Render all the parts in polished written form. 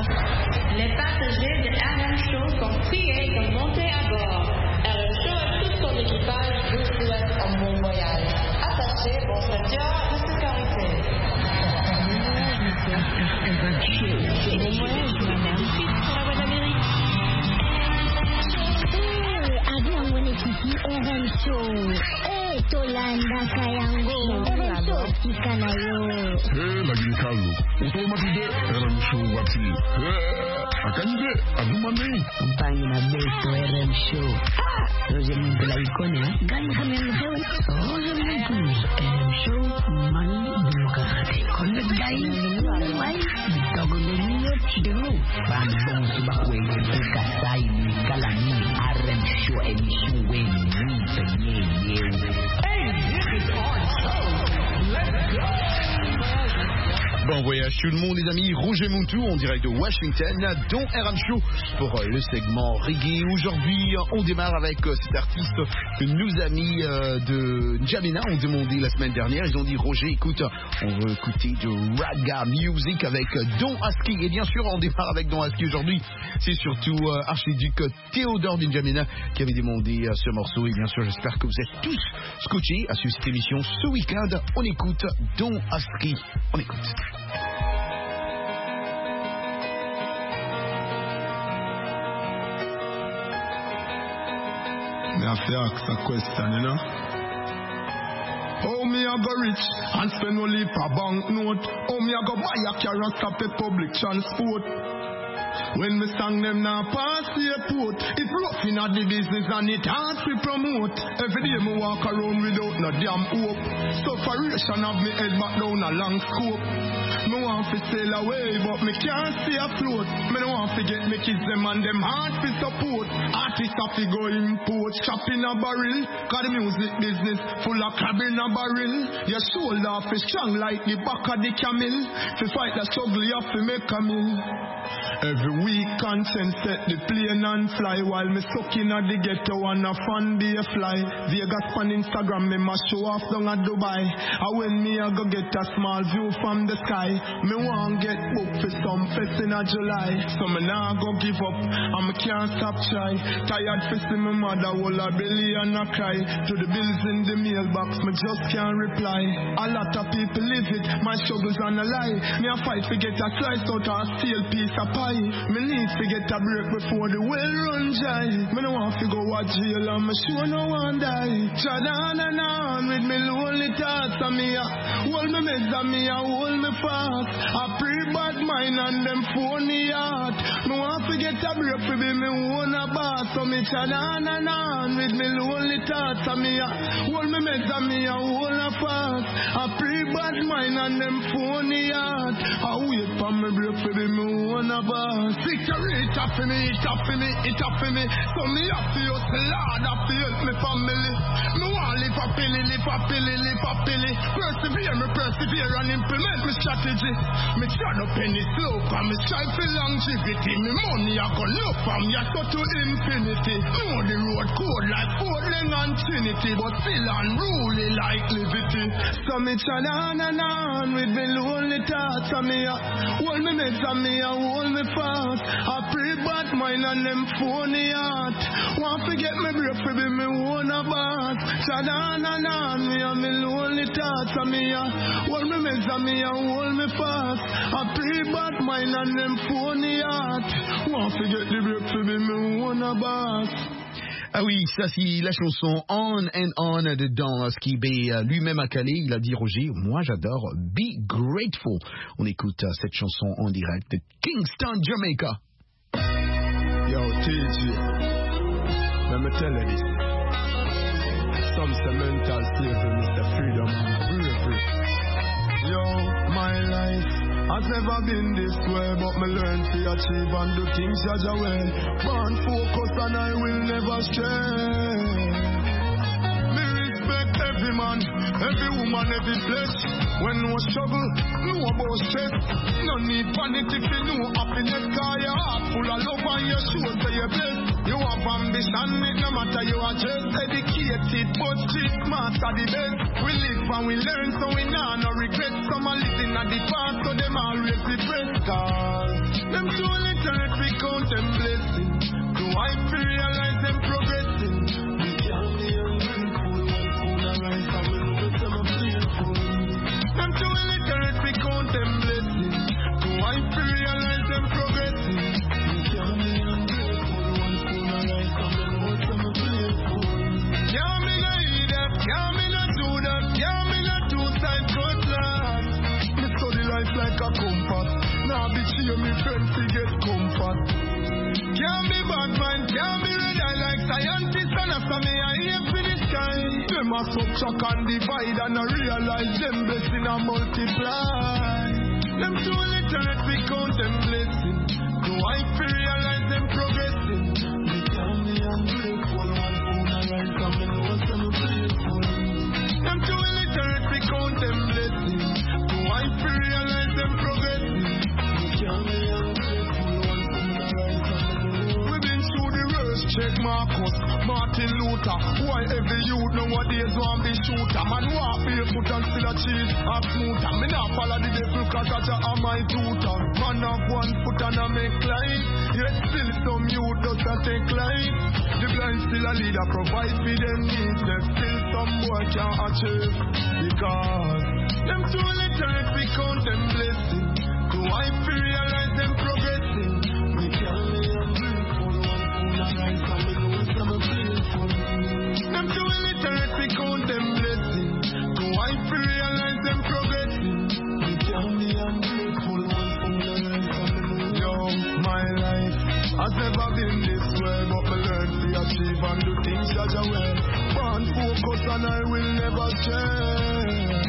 Les passagers de RM Show sont priés de monter à bord. RM Show et tout son équipage vous souhaitent un bon voyage. Attachez vos ceintures de sécurité. RM Show. C'est bon voyage, madame. Pour la voie d'Amérique. Avion Wenekiti RM Show. Tolanda Kayango. RM Show Kikanayo. Lagini Kalu. Utomatude RM Show wati. Akanje Adumane. Compagnie na besto RM Show. Roger Muntu la icône, gagne kami ang show. Roger Muntu. RM Show, mani demokrasi. Connect guy. Why? Bitago nyo chidero. Bandong subakwe yung kasay ni Kalani. RM Show emission when you penye. Hey, this is our show. Let's go. Bon voyage tout le monde les amis, Roger Muntu en direct de Washington, dont RM Show pour le segment reggae. Aujourd'hui on démarre avec cet artiste que nos amis de N'Djamena ont demandé la semaine dernière. Ils ont dit Roger écoute, on veut écouter de Raga Music avec Don Aski. Et bien sûr on démarre avec Don Aski aujourd'hui. C'est surtout archiduc Théodore de N'Djamena qui avait demandé ce morceau. Et bien sûr j'espère que vous êtes tous scotchés à suivre cette émission ce week-end. On écoute Don Aski. On écoute. Me have to ask a question, you know. How me a go rich and spend only per banknote? How me a go buy a car and stop a public transport? When me sang them now pass the airport, it rough in the business and it hard to promote. Every day me walk around without no damn hope. Sufferation of me head back down a long scope. Me want to sail away but me can't stay afloat. Me no want to get me kids them and them hard to support. Artists have to go import, chop in a barrel. Cause the music business full of crab in a barrel. Your shoulder fi strong like the back of the camel. To fight the struggle you have to make a meal. Every week conscience set the plane and fly. While me sucking at the ghetto and a fan be a fly. Vegas on Instagram me ma show off down at Dubai. And when me a go get a small view from the sky, me want get booked for some fest in a July. So me nah go give up and me can't stop try. Tired for see my mother hold a belly and a cry. To the bills in the mailbox me just can't reply. A lot of people live it, my struggles on a lie. Me a fight to get a slice out of a steel piece of pie. Me need to get a break before the well run dry. Me no want to go to jail and me sure no one die. Chad on and on with me lonely thoughts and me hold me meds and me hold me fast. I pray bad mind and them phony heart. Me want to get a break for be me own a boss. So me chad on and on with me lonely thoughts and me hold me meds and me hold me fast. I pray bad mind and them phony heart. I wait for me break for be me own a boss. Secret it up for me, it up for me, it up for me. So me have to use the Lord, have to help me family. Me want live happily, live happily, live happily. Persevere, me persevere and implement my strategy. Me try no penny slow, cause me strive for longevity. Me money I go look from ya so to infinity. Know the road code like Portland and Trinity, but still unruly like liberty. So me try on with me lonely thoughts and me hold me meds and me hold me fast. I pray bad mind and them phony heart. Want to get me break for be me own a boss. Chad on me and me lonely thoughts and me hold me meds and me hold me fast. I pray bad mind and them phony heart. Want to get the break for be me own a boss. Ah oui, ça c'est la chanson On and On de Don Aski. Lui-même a calé, il a dit Roger, moi j'adore Be Grateful. On écoute cette chanson en direct de Kingston, Jamaica. Yo, TG, let me tell you this. Some say mental slavery, Mr. Freedom, free. Yo, my life has never been this way, but me learn to achieve and do things Jaja well. Born focused and I will never stray. Me respect every man, every woman, every flesh. When no struggle, no about stress. No need panic if you know happiness, cause your heart full of love and your show say you're blessed. You have ambition, it no matter you are just educated, but street smart are the best. We live and we learn, so we nah no regret. Some are living at the past, so them always regret. Cause them too them blessings. Do I realize them progressing? We can't be ungrateful. One food and rice and we know that I'm playful. Them too illiterate, we count them blessings. Do I realize them progressing? We can't be ungrateful. One food and rice and we know that I'm playful. Can't be no eat that, can't be no do that, can't be no two-side cutlass. Me study life like a compass. Now be cheer me friends to get comfort. Can't be bad mind, can't be red eye like scientists and after me I aim for the sky. Them a subtract and divide and I realize them blessing and multiply. Them too illiterate, we count them blessing. Do I realize them progressing? They can't be ungrateful. One food and rice and me know some playful. Them too illiterate, we count them blessing. Do I realize them progressing? They can't be ungrateful. One food and rice and me know. We've been through the worst. Check Marcus, Martin Luther. Why every youth nowadays want be shooter? Man walk barefoot and still a cheese and smoother. Me not follow the devil cause I am my tutor. Man have 1 foot and I make life. Yet still some youth doesn't take life. The blind still a leader provide for them needs. Yet still some boy can't achieve. Because them too illiterate we count them blessing. Do I realize them progressing? We can't be ungrateful. One food and rice and we know some playful. Them too illiterate we count them blessing. Do I realize them progressing? We can't be ungrateful. One food and rice and we know. Yo, my life has never been this way, but me learn to achieve and do things that I will. Born focus and I will never change.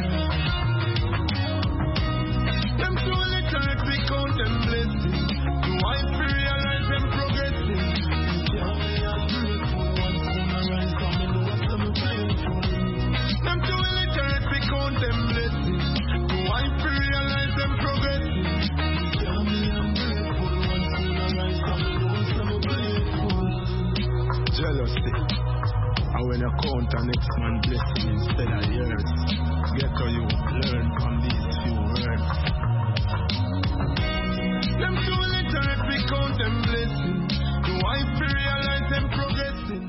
Them too illiterate we count them blessing. Do I realize them progressing? We can't be ungrateful. One food and rice and me know some playful. Them too illiterate we count them blessing. Do I realize them progressing? We can't be ungrateful. One food and rice and me know some playful. Jealousy. And when you count the next man blessing instead of yours, get how you learn from these few words. Them too illiterate, we count them blessing. Do I realize them progressing?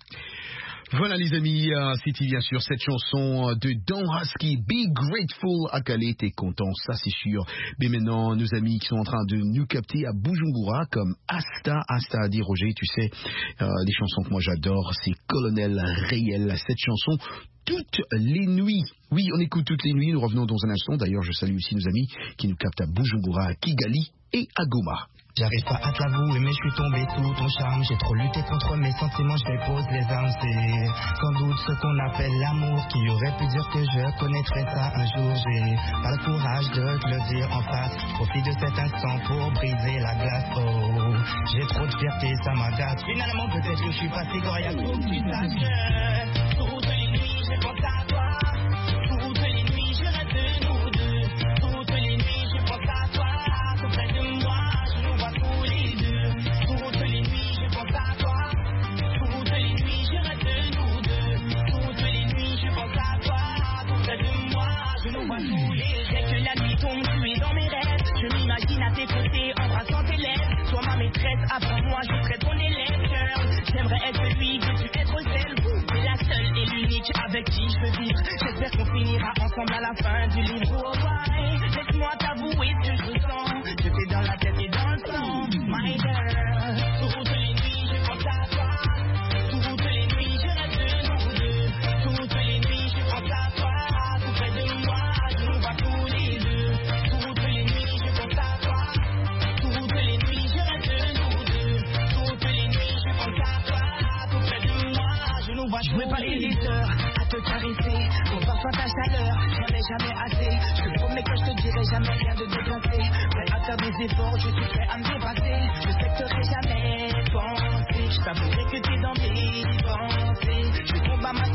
Voilà les amis, c'était bien sûr cette chanson de Don Husky, Be Grateful à Calais, t'es content, ça c'est sûr. Mais maintenant, nos amis qui sont en train de nous capter à Bujumbura, comme Asta a dit Roger, tu sais, des chansons que moi j'adore, c'est Colonel Réel, cette chanson toutes les nuits. Oui, on écoute toutes les nuits, nous revenons dans un instant. D'ailleurs, je salue aussi nos amis qui nous captent à Bujumbura, à Kigali et à Goma. J'arrive pas à te l'avouer, mais je suis tombé sous ton charme. J'ai trop lutté contre mes sentiments, je dépose les armes. C'est sans doute ce qu'on appelle l'amour. Qui aurait pu dire que je connaîtrais ça un jour? J'ai pas le courage de te le dire en face. Profite de cet instant pour briser la glace. Oh, j'ai trop de fierté, ça m'agace. Finalement, peut-être que je suis pas si coriace. Faut que tu saches que toutes les nuits, je pense à toi. Toutes les nuits, je rêve de nous deux. Toutes les nuits, je pense à toi. Tout près de moi. Tous les deux, toutes les nuits je pense à toi. Toutes les nuits je rêve de nous deux. Toutes les nuits je pense à toi. Tout près de moi, je nous vois tous les deux. Dès que la nuit tombe, tu es dans mes rêves. Je m'imagine à tes côtés, embrassant tes lèvres. Sois ma maîtresse, apprends-moi, je serai ton élève. J'aimerais être celui que tu es trop celle. C'est la seule et l'unique avec qui je veux vivre. J'espère qu'on finira ensemble à la fin du livre. Oh ouais, laisse-moi t'avouer ce que je ressens. Je t'ai dans la tête et dans le sang. My girl, toutes les nuits je pense à toi. Toutes les nuits je rêve de nous deux. Toutes les nuits je pense à toi. Tout près de moi, je nous vois tous les deux. Toutes les nuits je pense à toi. Toutes les nuits je rêve de nous deux. Toutes les nuits je pense à toi. Tout près de moi, je nous vois. Je veux passer des heures à te caresser. Pour parfois ta chaleur, j'en ai jamais assez. Je te promets que je te dirai jamais rien de déplacé. Prêt à faire des efforts, je suis prêt à me dépasser. Je sais que t'aurais jamais pensé. Je t'avouerai que t'es dans mes pensées. Je combat ma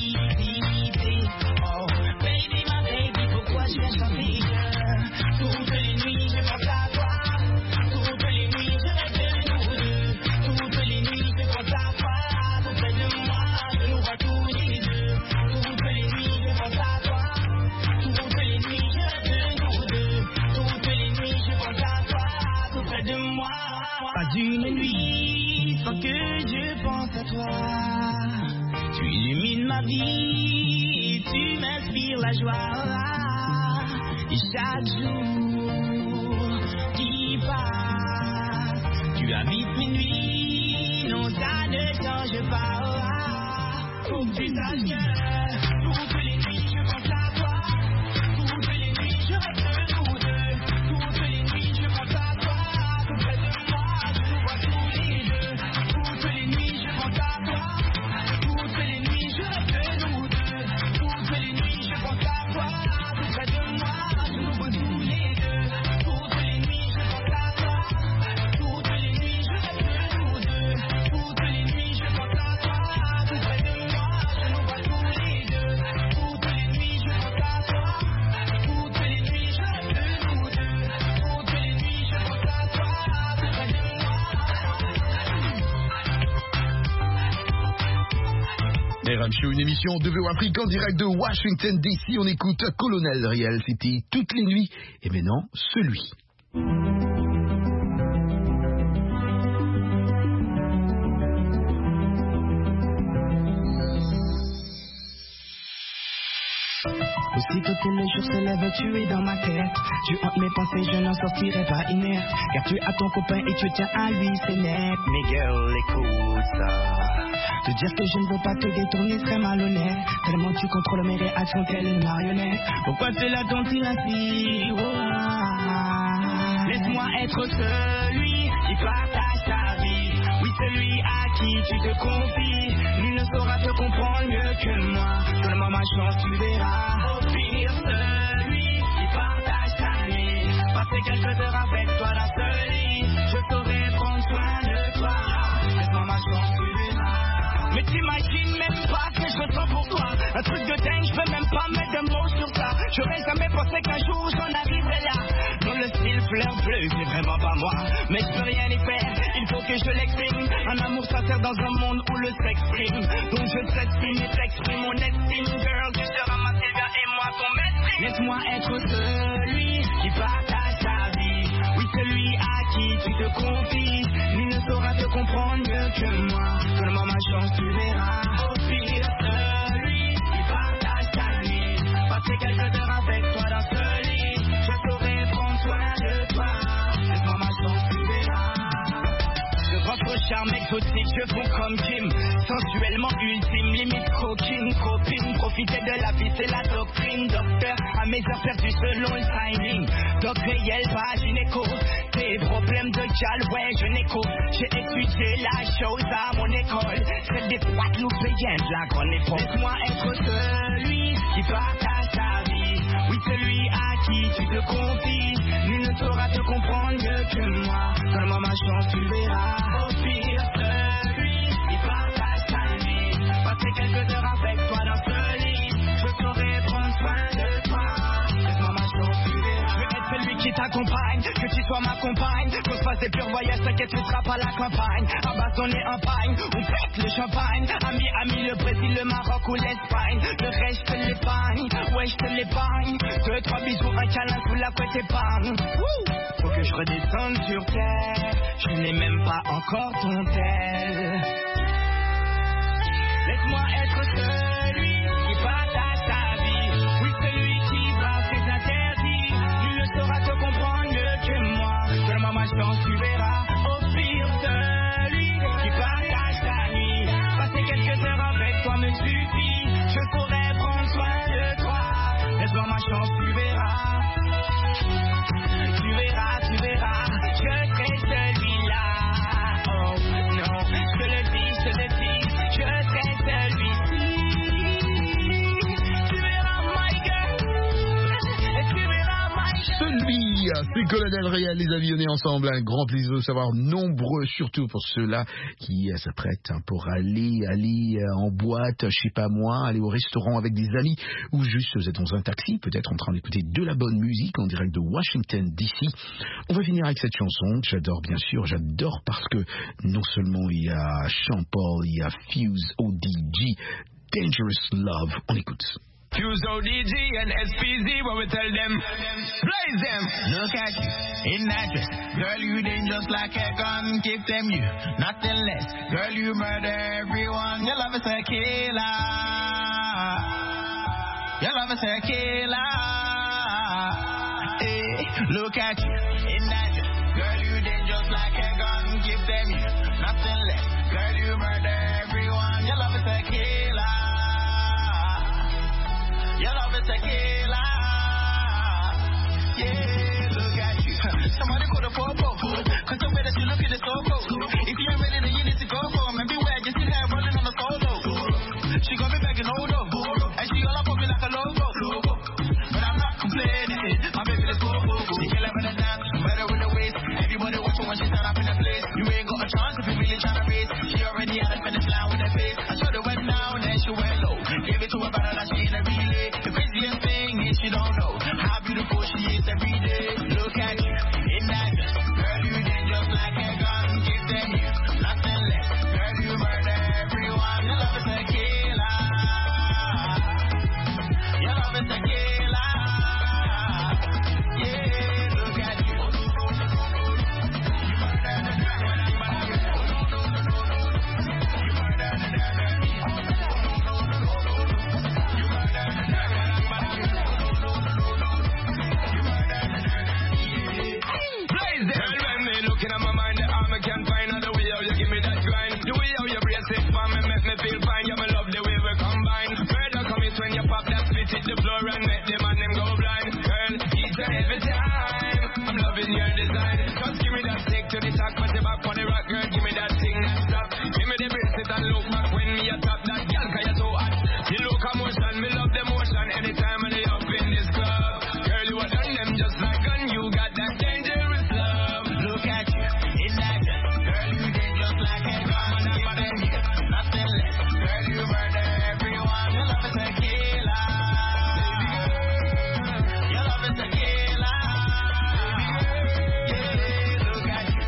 timidité. Oh, baby, ma baby, pourquoi je viens chanter? Toutes les nuits, je pense à toi. Toutes les nuits, je rêve de nous deux. Toutes les nuits, je pense à toi. Tout près de moi, je nous vois tous les deux. Toutes les nuits, je pense à toi. Toutes les nuits, je rêve de nous deux. Toutes les nuits, je pense à toi. Tout près Pas d'une nuit sans que je pense à toi. Tu illumines ma vie, tu m'inspires la joie. Et chaque jour qui passe, tu habites mes nuits, non ça ne change pas. Faut que tu saches que toutes les nuits je pense à toi. Toutes les nuits je reste nous deux. Toutes les nuits je pense à toi. Tout près de moi, je nous vois tous les deux. Toutes les nuits je pense à toi. Toutes les nuits je reste nous deux. Toutes les nuits je pense à toi. Tout près de moi, je nous vois tous les deux. Toutes les nuits je pense à toi. Toutes les nuits je reste nous deux. Toutes les nuits je pense à toi. Tout près de moi, je nous vois tous les deux. Toutes les nuits je pense à toi. Toutes les nuits je reste nous deux. Toutes les nuits je pense à toi. Tout près de moi. RM Show, une émission de VO Afrique en direct de Washington DC. On écoute Colonel Riel, c'était toutes les nuits. Et maintenant, celui. Aussitôt que le jour se lève, tu es dans ma tête. Tu hantes mes pensées, je n'en sortirai pas inerte. Car tu as ton copain et tu tiens à lui, c'est net. Mais girl, écoute ça. Te dire que je ne veux pas te détourner serait malhonnête. Tellement tu contrôles mes réactions telle une marionnette. Pourquoi cela t'ont-ils ainsi? Oh, laisse-moi être celui qui partage ta vie. Oui, celui à qui tu te confies. Nul ne saura te comprendre mieux que moi. Donne-moi ma chance, tu verras. Au pire, celui qui partage ta nuit. Passer quelques heures avec toi dans ce lit. Je saurai prendre soin de toi. Laisse-moi ma chance, tu verras. Mais t'imagines même pas ce que je ressens pour toi. Un truc de dingue, je peux même pas mettre de mots sur ça. J'aurais jamais pensé qu'un jour j'en arriverais là. Dans le style fleur bleue, c'est vraiment pas moi. Mais je peux rien y faire, il faut que je l'exprime. Un amour sincère dans un monde où le sexe prime. Donc je t'exprime et t'exprime mon estime. Girl, tu seras ma savior et moi ton maître. Laisse-moi être celui qui partage ta vie. Oui, celui à qui tu te confies. Nul ne saura te comprendre mieux que moi. Donne-moi ma chance, tu verras. Au pire, celui qui partage ta nuit. Passer quelques heures avec toi dans ce lit. Je saurai prendre soin de toi. Laisse-moi ma chance, tu verras. Je pense au charme exotique, je fonds comme Kim. Sensuellement ultime, limite coquine, copine. Profiter de la vie, c'est la doctrine. Docteur, à mes heures perdues selon le timing. Doc réel, pas gynéco. Tes problèmes de gal, ouais, je n'écho. J'ai étudié la chose à mon école. Celle des Guadeloupéennes de la grande époque. Laisse-moi être celui qui partage ta vie. Oui, celui à qui tu te confies. Nul ne saura te comprendre mieux que moi. Donne-moi ma chance, tu verras. Au pire, celui qui partage ta nuit. Passer quelques heures avec toi dans ce lit. Je saurai prendre soin de toi. Laisse-moi ma chance, tu verras. Je veux être celui qui t'accompagne, que tu sois ma compagne. Qu'on se fasse des purs voyages, t'inquiète, tu seras pas la campagne. Abandonné en pagne, on pète le champagne. Ami, le Brésil, le Maroc ou l'Espagne. Le reste, je te l'épargne, ouais, je te l'épargne. 2-3 bisous, un câlin sous la couette épargne. Faut que je redescende sur terre. Je n'ai même pas encore ton tel. Laisse-moi être celui qui partage ta vie. Oui, celui qui brasse ses interdits. Nul ne saura te comprendre mieux que moi. Donne-moi ma chance, tu verras. Au pire, celui qui partage ta nuit. Passer quelques heures avec toi me suffit. Je saurai prendre soin de toi. Laisse-moi ma chance, tu verras. Tu verras, tu verras. Je serai celui-là. Oh non, je te le dis, je te le dis. Je serai celui-ci. Tu verras, my girl. Et tu verras, my girl. Celui, c'est Colonel Riel, les amis, on est ensemble. Un grand plaisir de savoir nombreux, surtout pour ceux-là qui s'apprêtent pour aller en boîte, je sais pas moi, aller au restaurant avec des amis, ou juste vous êtes dans un taxi, peut-être en train d'écouter de la bonne musique en direct de Washington DC. On va finir avec cette chanson que j'adore, bien sûr, j'adore parce que non seulement il y a Sean Paul, il y a Fuse, ODG, Dangerous Love, on écoute. Fuse ODG and SPZ, what we tell them? Blaze them. Look at you in that dress. Girl, you dangerous like a gun. Give them you, nothing less. Girl, you murder everyone. Your love is a killer. Your love is a killer. Hey, look at you in that dress. Girl, you dangerous like a gun. Give them you, nothing less. Girl, you murder everyone. Your love is a killer. Your love is a killer. Yeah, look at you. Somebody call the popo. Cause the way that you look at the so-so. If you ain't ready, then you need to go for him. And beware, you see her running on the solo. She got me begging hold up. And she all up on me like a logo. But I'm not complaining. My baby, let's go. She kill her with a dance, better with the waist. Everybody watching when she stand up in the place. You ain't got a chance if you really tryna race. She already had a finish line with her face. I showed her went down, then she went low. Gave it to her battle like she in a relay. The craziest thing is she don't know how beautiful she is every day. Look at you in that dress. Girl, you dangerous like a gun. Give them you, nothing less. Girl, you murder everyone. Your love is a killer. Your love is a killer. Yeah, look at you. Looking at my mind, the arm I can't find out the way how you give me that grind. The way how you brace it for me, make me feel fine. Yeah, me love the way we combine. Murder commit when you pop that spit hit the floor and make them and them go blind. Girl, each and every time, I'm loving your design. Just give me that stick to the top, put the back on the rock, girl. Give me that thing that stop. Give me the bracelet and look back when me a top that girl, cause you're so hot. You look a motion, me love the motion. Anytime when they up in this club, girl, you are done them just like gun. You got that dangerous love. Look at you in that dress. Girl, you dangerous like a gun. Nothing less. Girl, you murder everyone. Your love is a killer. Your love is a killer. Yeah, look at you.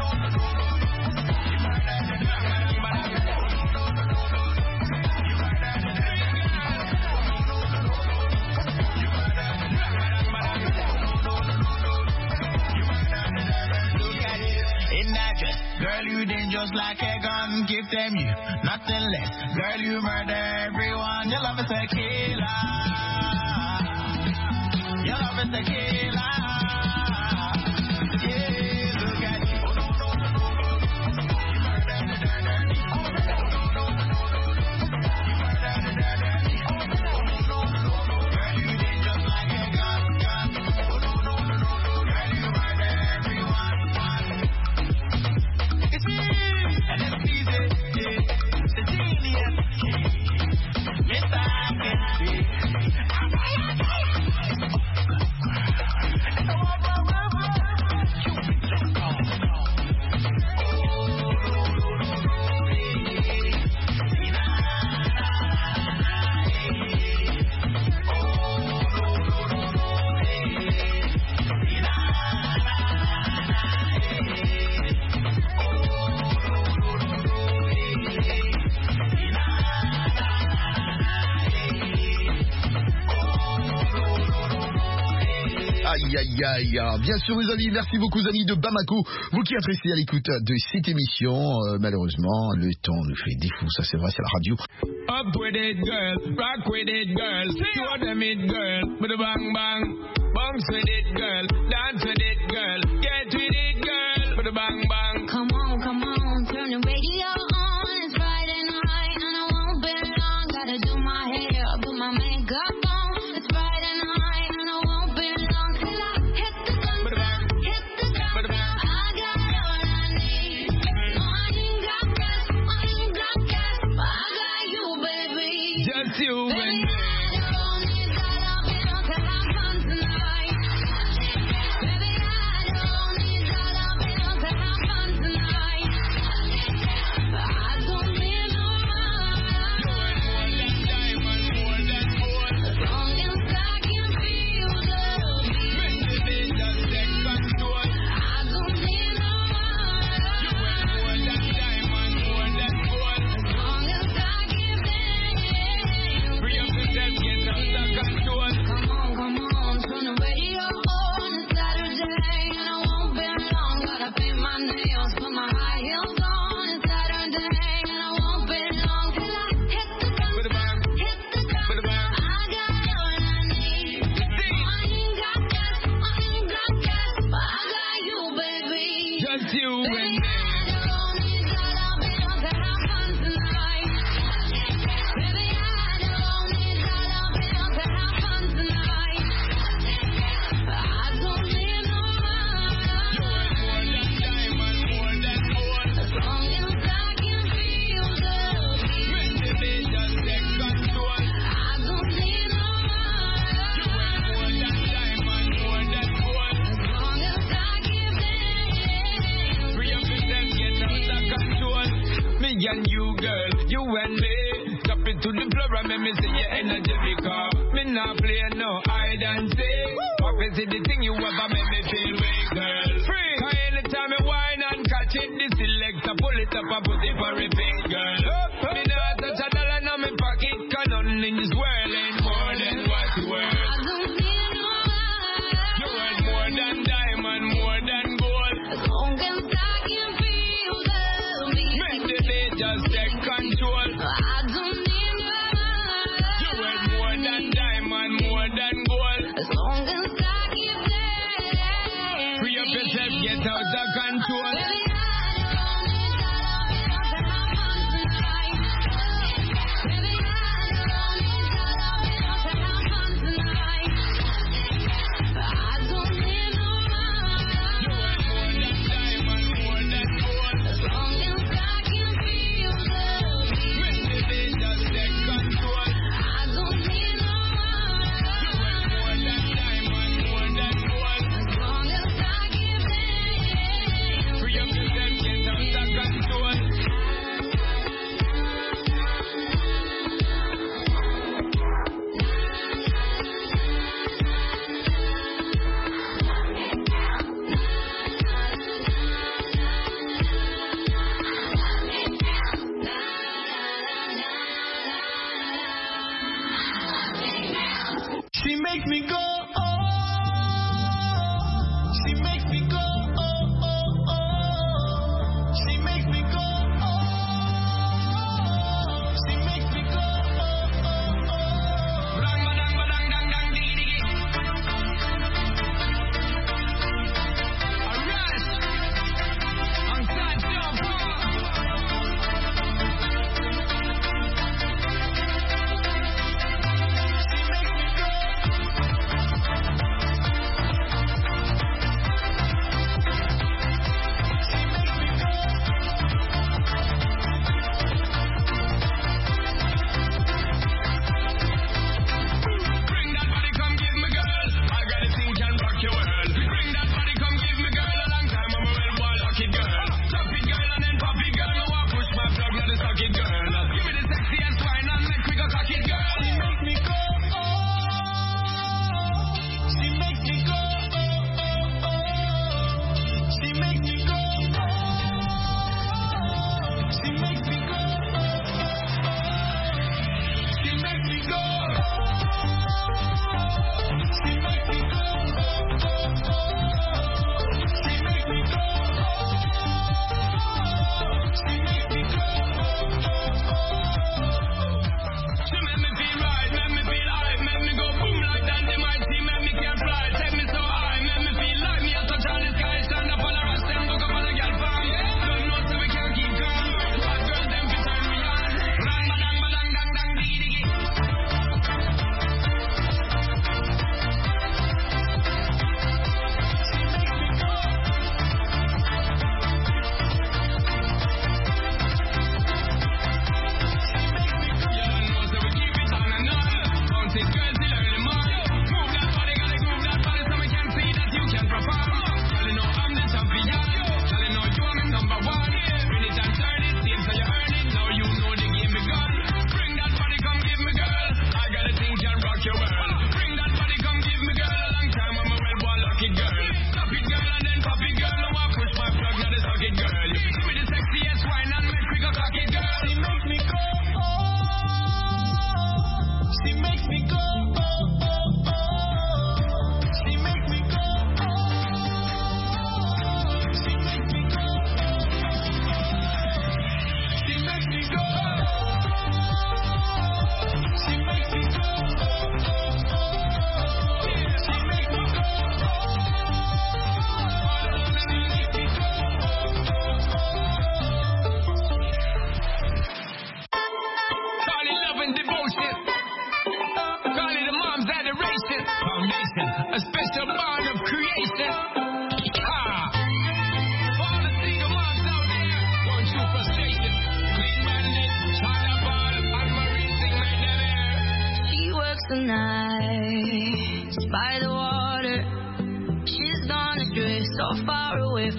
In that dress, girl, you dangerous like a gun. Give them you, nothing less. Girl, you murder everyone. Your love is a killer. Your love is a killer. Yeah, look at you. Girl, you dangerous like a gun. Girl, you murder everyone. It's me, and it's easy, the genius, Mr. Happy. Aïe aïe aïe. Bien sûr les amis, merci beaucoup amis de Bamako. Vous qui êtes restés à l'écoute de cette émission, malheureusement le temps nous fait défaut, ça c'est vrai, c'est la radio. Up with it girl, rock with it girl, show them it girl, with a bang bang. Bounce with it girl, dance with it girl, get with it girl, with a bang bang. Come on, turn the radio on. It's Friday night and I won't be long. Gotta do my hair, put my makeup on. It's Friday night and I won't be long till I hit the ground. I got all I need. No, I ain't got cash, but I got you, baby. Just you and Baby, I don't need dollar bills to have fun tonight. Baby, I don't need dollar bills to have fun tonight. Just you and me. And you, girl, you and me. Stop it to the floor and make me see your energy because me not play no hide and seek. What is it the thing you ever make me feel weak, girl? Free. Cause anytime I whine and catch it, the selector pull it up and put it for repeat, girl. Me not touch a dollar in my pocket, cause nothing in this world ain't more than what you worth. You worth more than diamond, more than gold. As long as I can feel the beat. Just take control. I don't need your love. You worth more than diamond, more than gold. As long as I keep there. Free up yourself, get out of control.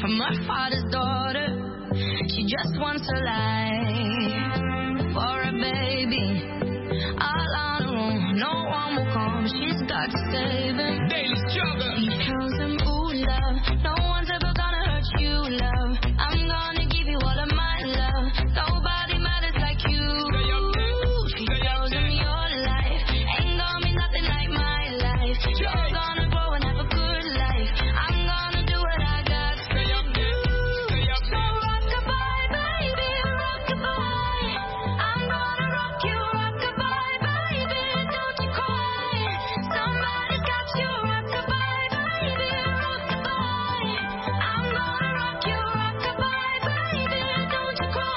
from her father's daughter. She just wants a life for a baby. All on her own, no one will come. She's got to save him. Daily struggle. She tells him, ooh, love, no one's ever gonna hurt you, love. I'm gonna give you all of my love. Nobody matters like you. She tells him your life ain't gonna be nothing like my life. You're gonna grow and have a good life. I'm gonna do what I got to do. So rock-a-bye, baby, rock-a-bye. I'm gonna rock you, rock-a-bye, baby, don't you cry. Somebody's got you, rock-a-bye, baby, rock-a-bye. I'm gonna rock you, rock-a-bye, baby, don't you cry.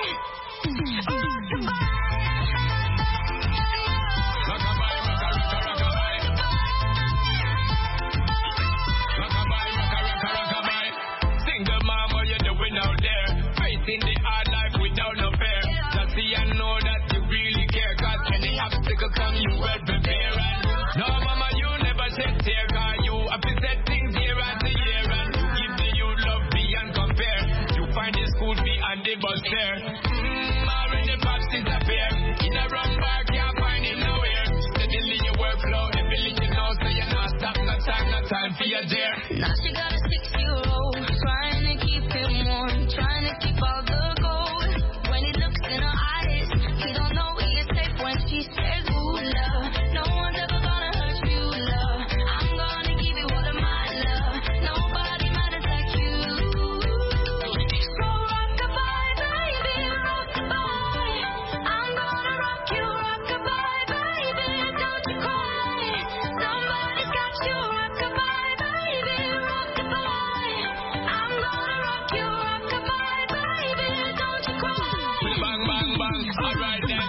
Single mom, what you doing out there? Facing the hard life without no fear. Just see and know that you really care. Cause any obstacle come, you well prepare. And no, mama, you never shed tear. Cause you have to set things year after year. And you give the youth love beyond compare. You find the school fee and the bus fare. Already pops disappear. In a run bar, can't find him nowhere. Steadily your workflow, heavily you know. So you're not stop, no time for your dear. Now she got a 6-year-old, trying to keep him warm, trying to keep all the gold. When he looks in her eyes, he don't know he is safe when she says, ooh, love, no one's ever gonna hurt you, love. I'm gonna give you all of my love. Nobody matters like you. So rock-a-bye, baby, rock-a-bye. I'm gonna rock you, rock-a-bye, baby, don't you cry. Somebody's got you, rock-a-bye, baby, rock-a-bye. I'm gonna rock you, rock-a-bye, baby, don't you cry. Bang, bang, bang, alright then.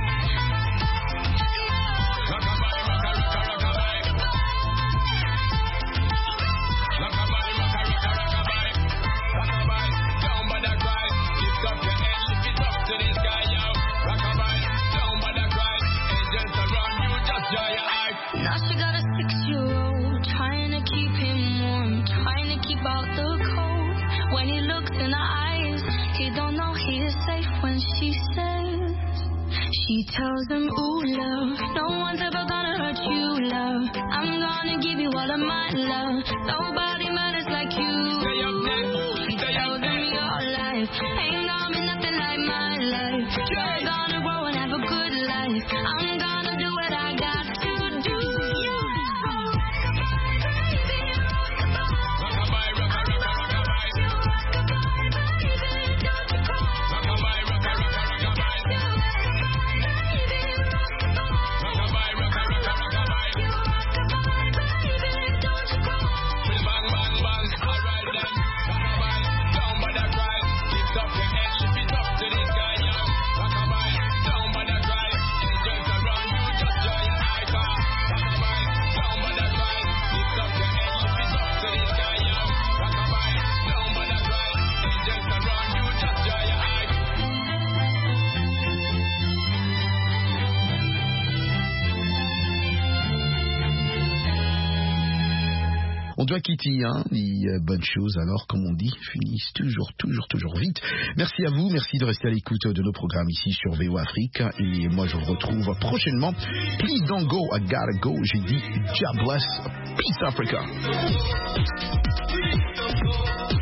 Rock-a-bye, rock-a-bye. Rock-a-bye, rock-a-bye. Rock-a-bye, down by the cry. Lift up your head, lift it up to the sky, yo. Rock-a-bye, down by the cry. Angels around you, just dry your eyes. Now she got a 6-year-old, trying to keep him warm, trying to keep out the cold. When he looks in her eyes, he don't know he is safe when she says, she tells him, ooh, love, no one's ever gonna hurt you, love. I'm gonna give you all of my love. Nobody matters like you. Stay up there, She stay tells up him there. your life ain't gonna be nothing like my life. You're gonna grow and have a good life. I'm gonna do what I got to do. Rock-a-bye, rock-a-bye, rock-a-bye. Rock-a-bye, rock-a-bye, rock-a-bye. Rock-a-bye, rock-a-bye, rock-a-bye. Bang, bang, bang, alright then. Rock-a-bye, down by the cry. Lift up your head, lift it up to the sky, yo. Rock-a-bye, down by the cry. Angels around you, just dry your eye, car. Rock-a-bye, down by the cry. Lift up your head, lift it up to the sky, yo. Rock-a-bye, down by the cry. Angels around you, just dry your eye. On doit quitter, hein, les bonnes choses, alors, comme on dit, finissent toujours vite. Merci à vous, merci de rester à l'écoute de nos programmes ici sur VO Afrique. Et moi, je vous retrouve prochainement. Please don't go, I gotta go. J'ai dit, God bless, peace Africa.